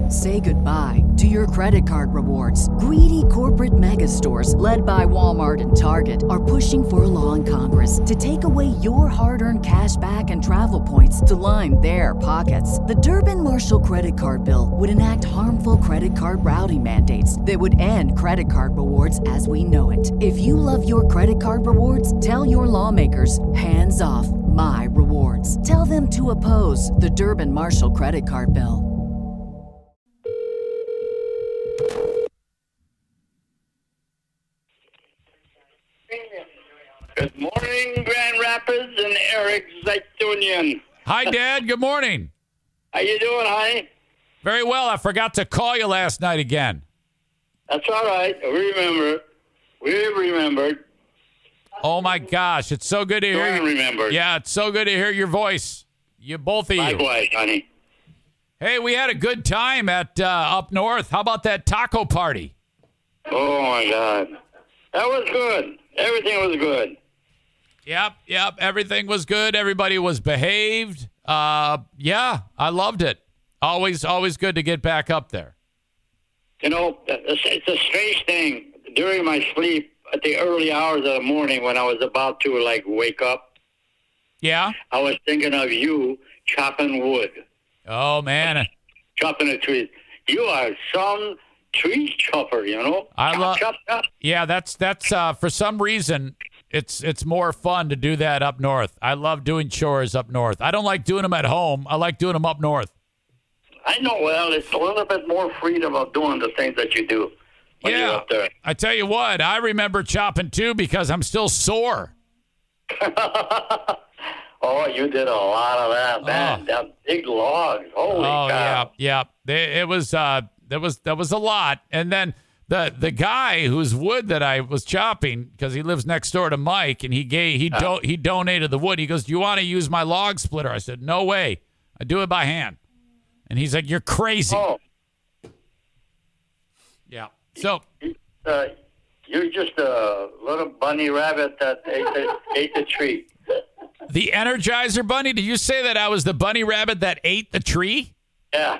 Say goodbye to your credit card rewards. Greedy corporate mega stores, led by Walmart and Target, are pushing for a law in Congress to take away your hard-earned cash back and travel points to line their pockets. The Durbin-Marshall credit card bill would enact harmful credit card routing mandates that would end credit card rewards as we know it. If you love your credit card rewards, tell your lawmakers, hands off my rewards. Tell them to oppose the Durbin-Marshall credit card bill. Good morning, Grand Rapids and Eric Zaitunian. Hi, Dad. Good morning. How you doing, honey? Very well. I forgot to call you last night again. That's all right. We remember. We remembered. Oh, my gosh. It's so good to hear you. Remembered. Yeah, it's so good to hear your voice. Both of you. Likewise, honey. Hey, we had a good time at up north. How about that taco party? Oh, my God. That was good. Everything was good. Yep. Everything was good. Everybody was behaved. Yeah, I loved it. Always good to get back up there. You know, it's a strange thing. During my sleep, at the early hours of the morning when I was about to, wake up, yeah, I was thinking of you chopping wood. Oh, man. Chopping the trees. You are some tree chopper, you know? I love. Chop. Yeah, that's for some reason it's more fun to do that up north. I love doing chores up north. I don't like doing them at home. I like doing them up north. I know. Well, it's a little bit more freedom of doing the things that you do when you're up there. I tell you what, I remember chopping too because I'm still sore. Oh, you did a lot of that, man. That big logs. Holy cow. Yeah. It was that was a lot. And then the guy whose wood that I was chopping, because he lives next door to Mike, and he donated the wood. He goes, "Do you want to use my log splitter?" I said, "No way. I do it by hand." And he's like, "You're crazy." Oh. Yeah. So you're just a little bunny rabbit that ate the tree. The Energizer Bunny? Did you say that I was the bunny rabbit that ate the tree? Yeah.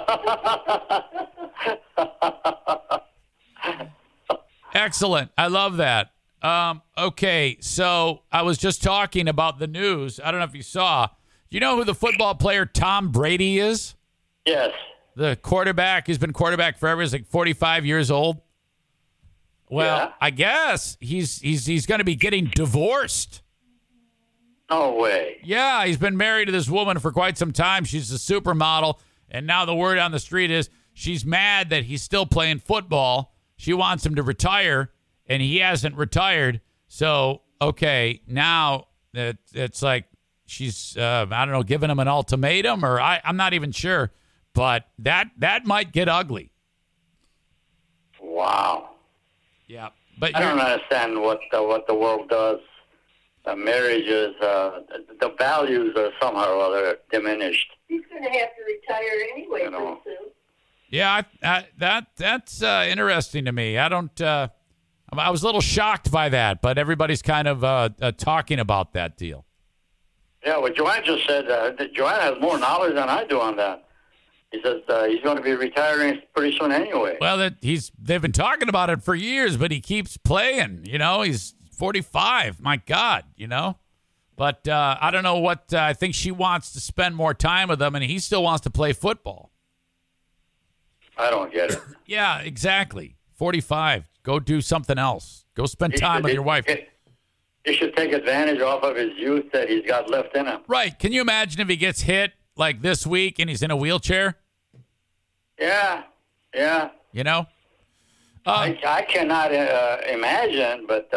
Excellent. I love that. Okay, so I was just talking about the news. I don't know if you saw. Do you know who the football player Tom Brady is? Yes. The quarterback. He's been quarterback forever. He's like 45 years old. Well, yeah. I guess he's going to be getting divorced. No way. Yeah, he's been married to this woman for quite some time. She's a supermodel, and now the word on the street is she's mad that he's still playing football. She wants him to retire, and he hasn't retired. So, okay, now it's like she's, I don't know, giving him an ultimatum, or I'm not even sure. But that might get ugly. Wow. Yeah, but I don't understand what the world does. Marriages, the values are somehow or other diminished. He's going to have to retire anyway pretty soon. Yeah, that's interesting to me. I was a little shocked by that, but everybody's kind of talking about that deal. Yeah, well, Joanne just said that Joanne has more knowledge than I do on that. He says he's going to be retiring pretty soon anyway. Well, they've been talking about it for years, but he keeps playing. You know, he's 45. My God, you know. But I don't know what. I think she wants to spend more time with him, and he still wants to play football. I don't get it. Yeah, exactly. 45. Go do something else. Go spend time with your wife. He should take advantage off of his youth that he's got left in him. Right. Can you imagine if he gets hit like this week and he's in a wheelchair? Yeah. You know? I cannot imagine, but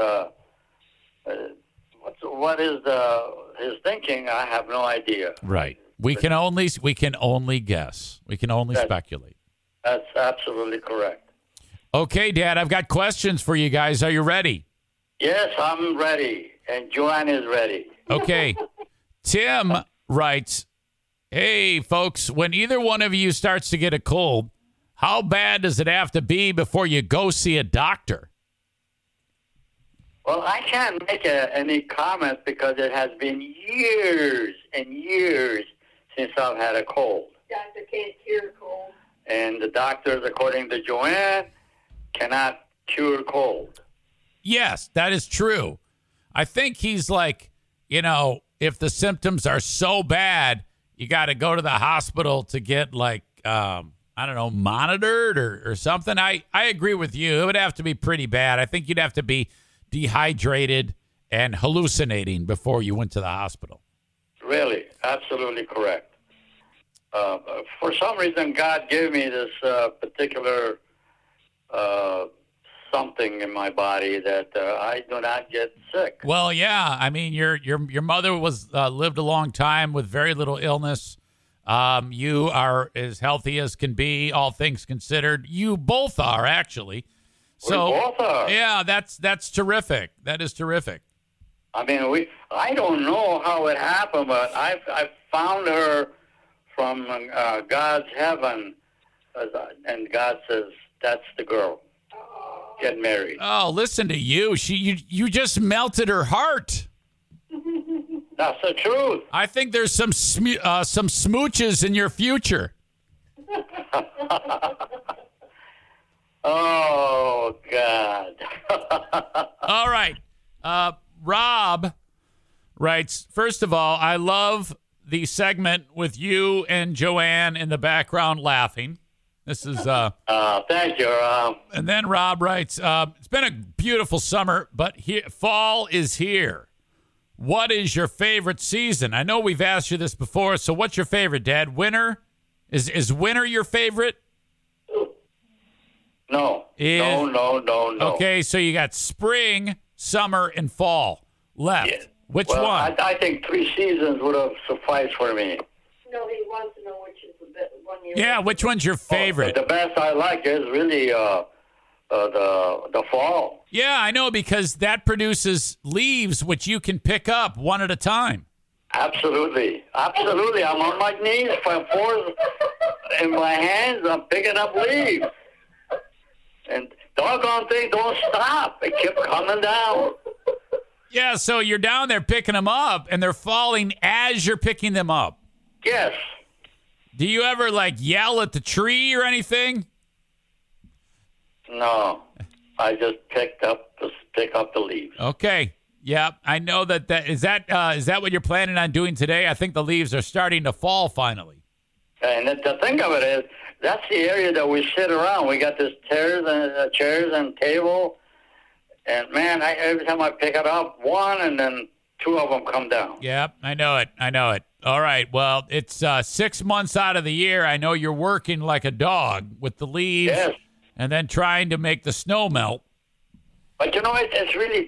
what is his thinking? I have no idea. Right. We can only guess. We can only speculate. That's absolutely correct. Okay, Dad, I've got questions for you guys. Are you ready? Yes, I'm ready, and Joanne is ready. Okay. Tim writes, "Hey, folks, when either one of you starts to get a cold, how bad does it have to be before you go see a doctor?" Well, I can't make any comment because it has been years and years since I've had a cold. Doctor can't cure cold. and the doctors, according to Joanne, cannot cure cold. Yes, that is true. I think he's like, you know, if the symptoms are so bad, you got to go to the hospital to get like, I don't know, monitored or something. I agree with you. It would have to be pretty bad. I think you'd have to be dehydrated and hallucinating before you went to the hospital. Really, absolutely correct. For some reason, God gave me this particular something in my body that I do not get sick. Well, yeah. I mean, your mother was lived a long time with very little illness. You are as healthy as can be, all things considered. You both are, actually. So, we both are. Yeah, that's terrific. That is terrific. I mean, I don't know how it happened, but I found her from God's heaven, and God says, that's the girl. Get married. Oh, listen to you. You just melted her heart. That's the truth. I think there's some smooches in your future. Oh, God. All right. Rob writes, first of all, I love the segment with you and Joanne in the background laughing. This is thank you. And then Rob writes, it's been a beautiful summer, but fall is here. What is your favorite season? I know we've asked you this before, so what's your favorite, Dad? Winter? Is winter your favorite? No. No. Okay, so you got spring, summer, and fall left. Yeah. Which well, one? I think 3 seasons would have sufficed for me. No, he wants to know which is the best one. Yeah, which one's your favorite? The best I like is really the fall. Yeah, I know, because that produces leaves which you can pick up one at a time. Absolutely. I'm on my knees, in my hands, I'm picking up leaves. And doggone thing don't stop. It kept coming down. Yeah, so you're down there picking them up, and they're falling as you're picking them up. Yes. Do you ever, like, yell at the tree or anything? No. I just pick up the leaves. Okay. Yeah, I know that. Is that what you're planning on doing today? I think the leaves are starting to fall finally. And the thing of it is, that's the area that we sit around. We got this chairs and table. And, man, every time I pick it up, one and then 2 of them come down. Yep, I know it. All right, well, it's 6 months out of the year. I know you're working like a dog with the leaves. Yes. And then trying to make the snow melt. But, you know, it's really...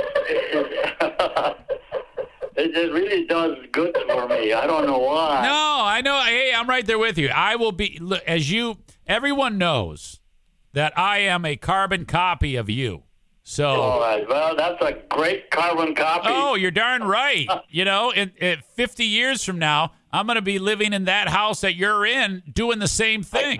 It really does good for me. I don't know why. No, I know. Hey, I'm right there with you. I will be, everyone knows that I am a carbon copy of you. So, all right. Well, that's a great carbon copy. Oh, you're darn right. You know, in 50 years from now, I'm going to be living in that house that you're in doing the same thing.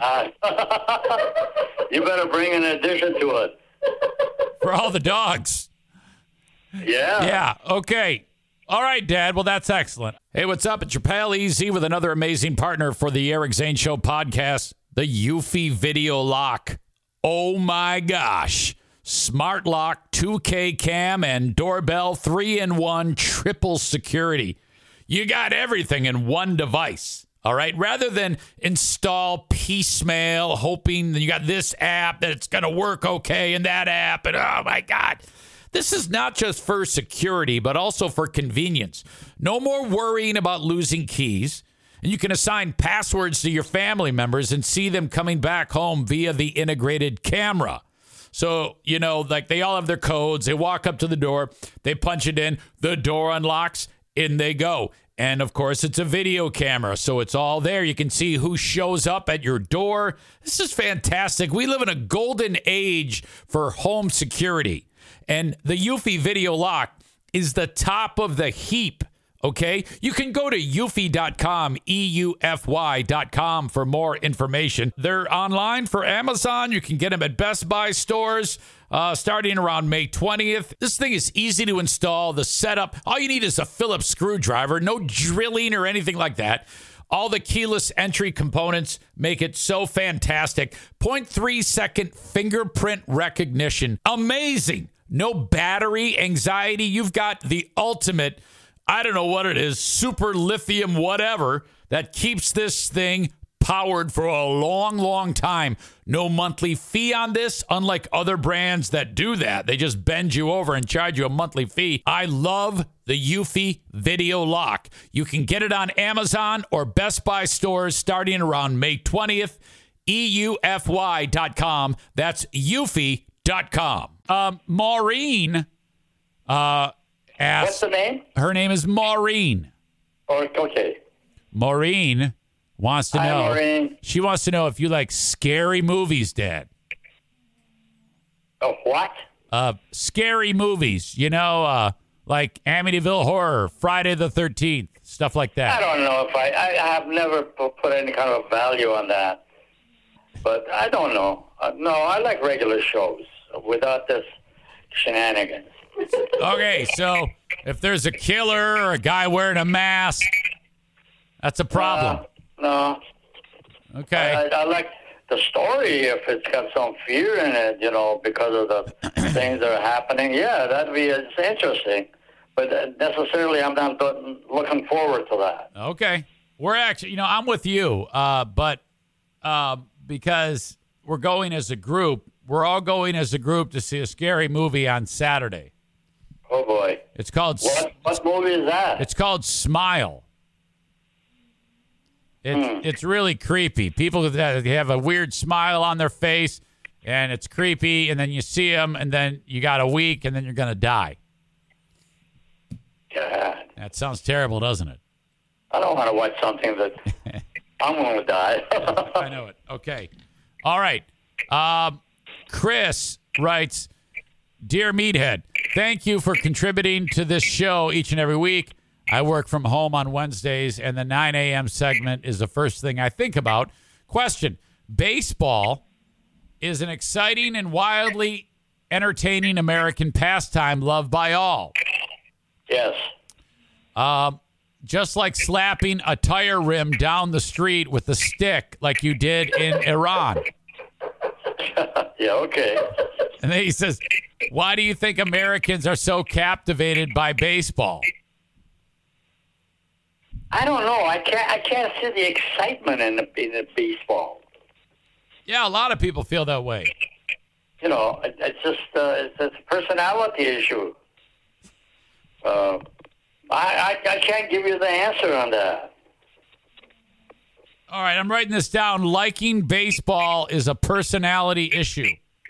You better bring an addition to it. For all the dogs. Yeah. Yeah. Okay. All right, Dad. Well, that's excellent. Hey, what's up? It's your pal Easy with another amazing partner for the Eric Zane Show podcast, the Eufy Video Lock. Oh, my gosh. Smart Lock, 2K cam, and doorbell, 3-in-1 triple security. You got everything in one device. All right. Rather than install piecemeal, hoping that you got this app that it's going to work okay and that app. And oh, my God. This is not just for security, but also for convenience. No more worrying about losing keys. And you can assign passwords to your family members and see them coming back home via the integrated camera. So, you know, like they all have their codes. They walk up to the door. They punch it in. The door unlocks. In they go. And, of course, it's a video camera, so it's all there. You can see who shows up at your door. This is fantastic. We live in a golden age for home security. And the Eufy Video Lock is the top of the heap, okay? You can go to eufy.com, EUFY.com for more information. They're online for Amazon. You can get them at Best Buy stores starting around May 20th. This thing is easy to install. The setup, all you need is a Phillips screwdriver, no drilling or anything like that. All the keyless entry components make it so fantastic. 0.3 second fingerprint recognition. Amazing. No battery anxiety. You've got the ultimate, I don't know what it is, super lithium whatever that keeps this thing powered for a long, long time. No monthly fee on this, unlike other brands that do that. They just bend you over and charge you a monthly fee. I love the Eufy Video Lock. You can get it on Amazon or Best Buy stores starting around May 20th. EUFY.com. That's Eufy.com. Maureen asked. What's the name? Her name is Maureen. Oh, okay. Maureen wants to Hi, know. Maureen. She wants to know if you like scary movies, Dad. Oh, what? Scary movies. Like Amityville Horror, Friday the 13th, stuff like I that. don't know if I have never put any kind of value on that. But I don't know. No, I like regular shows without this shenanigans. Okay, so if there's a killer or a guy wearing a mask, that's a problem. No. Okay. I like the story if it's got some fear in it, because of the things that are happening. Yeah, it's interesting. But necessarily I'm not looking forward to that. Okay. We're actually, I'm with you, but because we're going as a group, we're all going as a group to see a scary movie on Saturday. Oh, boy. It's called... What movie is that? It's called Smile. It's really creepy. People that have a weird smile on their face, and it's creepy, and then you see them, and then you got a week, and then you're going to die. God. That sounds terrible, doesn't it? I don't want to watch something that I'm going to die. I know it. Okay. All right. Chris writes, Dear Meathead, thank you for contributing to this show each and every week. I work from home on Wednesdays, and the 9 a.m. segment is the first thing I think about. Question. Baseball is an exciting and wildly entertaining American pastime loved by all. Yes. Just like slapping a tire rim down the street with a stick like you did in Iran. Yeah, okay. And then he says, why do you think Americans are so captivated by baseball? I don't know. I can't see the excitement in the baseball. Yeah, a lot of people feel that way. It's just it's a personality issue. I can't give you the answer on that. All right, I'm writing this down. Liking baseball is a personality issue.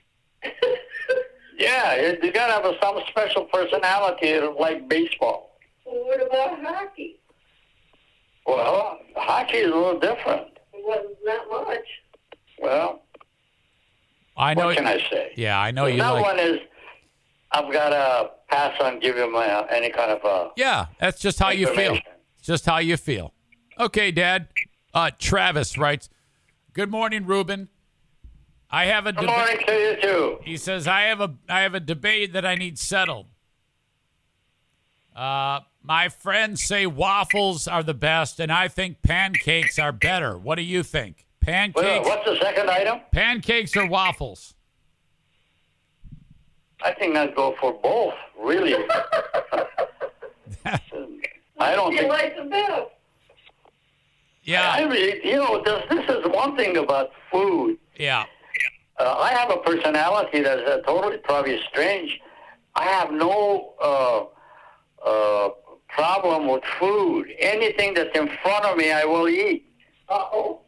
Yeah, you got to have some special personality to like baseball. Well, what about hockey? Well, hockey is a little different. It wasn't that much. Well, I know. what can I say? Yeah, I know you that like. one is. I've got to pass on giving any kind of Yeah, that's just how you feel. information. It's just how you feel. Okay, Dad. Travis writes, Good morning, Ruben. I have a Good morning to you too. He says, I have a debate that I need settled. My friends say waffles are the best, and I think pancakes are better. What do you think? Pancakes? What's the second item? Pancakes or waffles? I think I'd go for both. Really. I don't You think. like the best. Yeah. I really, this is one thing about food. Yeah. I have a personality that's totally probably strange. I have no problem with food. Anything that's in front of me, I will eat. Uh-oh.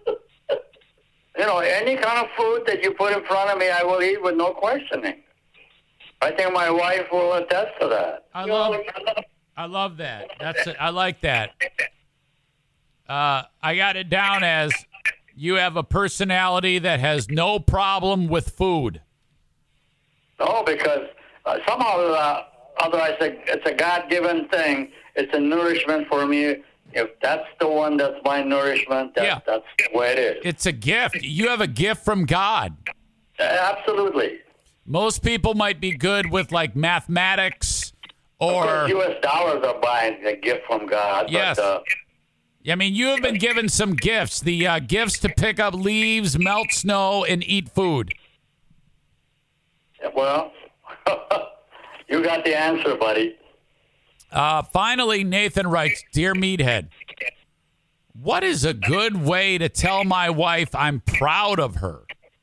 Any kind of food that you put in front of me, I will eat with no questioning. I think my wife will attest to that. I love that. I like that. I got it down as you have a personality that has no problem with food. No, because somehow otherwise it's a God-given thing. It's a nourishment for me. If that's the one that's my nourishment, that's the way it is. It's a gift. You have a gift from God. Absolutely. Most people might be good with like mathematics Of or course, U.S. dollars are buying a gift from God. Yes. But, I mean, you have been given some gifts. The gifts to pick up leaves, melt snow, and eat food. Well, you got the answer, buddy. Finally, Nathan writes, Dear Meathead, what is a good way to tell my wife I'm proud of her?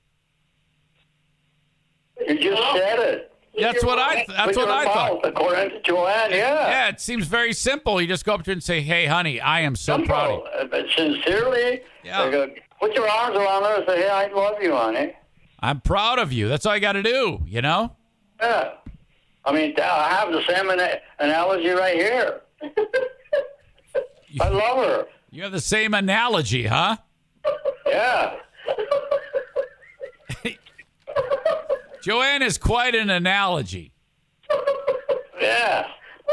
You just said it. That's what I thought. According to Joanne, yeah. Yeah, it seems very simple. You just go up to her and say, hey, honey, I am so proud of you. Sincerely, Yeah. Put your arms around her and say, hey, I love you, honey. I'm proud of you. That's all you got to do, you know? Yeah. I mean, I have the same analogy right here. I love her. You have the same analogy, huh? Yeah. Joanne is quite an analogy. Yeah.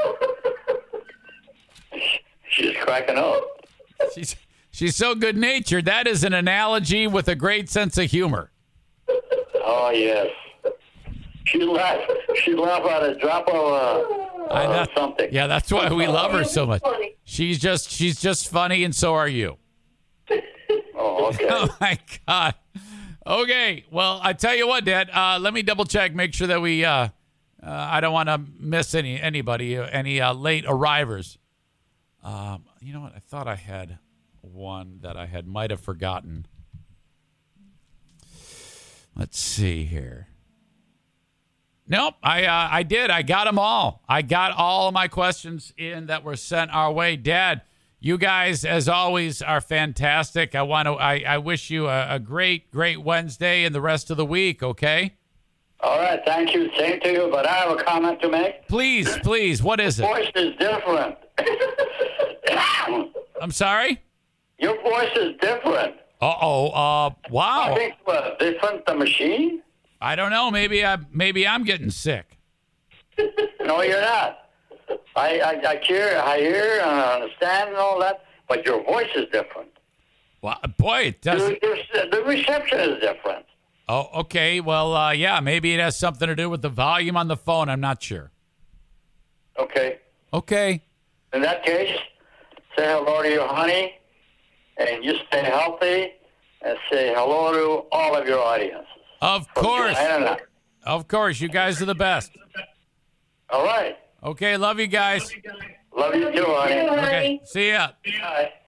She's cracking up. She's so good-natured. That is an analogy with a great sense of humor. Oh, yes. She laugh at a drop of something. Yeah, that's why we love her so much. Funny. She's just funny, and so are you. Oh, okay. Oh my God. Okay, well, I tell you what, Dad. Let me double check, make sure that we. I don't want to miss anybody, any late arrivers. You know what? I thought I had one that I might have forgotten. Let's see here. Nope, I did. I got them all. I got all of my questions in that were sent our way. Dad, you guys, as always, are fantastic. I wish you a great Wednesday and the rest of the week, okay? All right, thank you. Same to you, but I have a comment to make. Please, what is it? Your voice is different. I'm sorry? Your voice is different. Wow. I think different the machine? I don't know. Maybe I'm getting sick. No, you're not. I hear and understand and all that, but your voice is different. Well, boy, it does. The reception is different. Oh, okay. Well, yeah, maybe it has something to do with the volume on the phone. I'm not sure. Okay. Okay. In that case, say hello to your honey, and you stay healthy, and say hello to all of your audiences. Of course. Of course. You guys are the best. All right. Okay. Love you guys. Love you too, honey. Okay. See ya. Bye.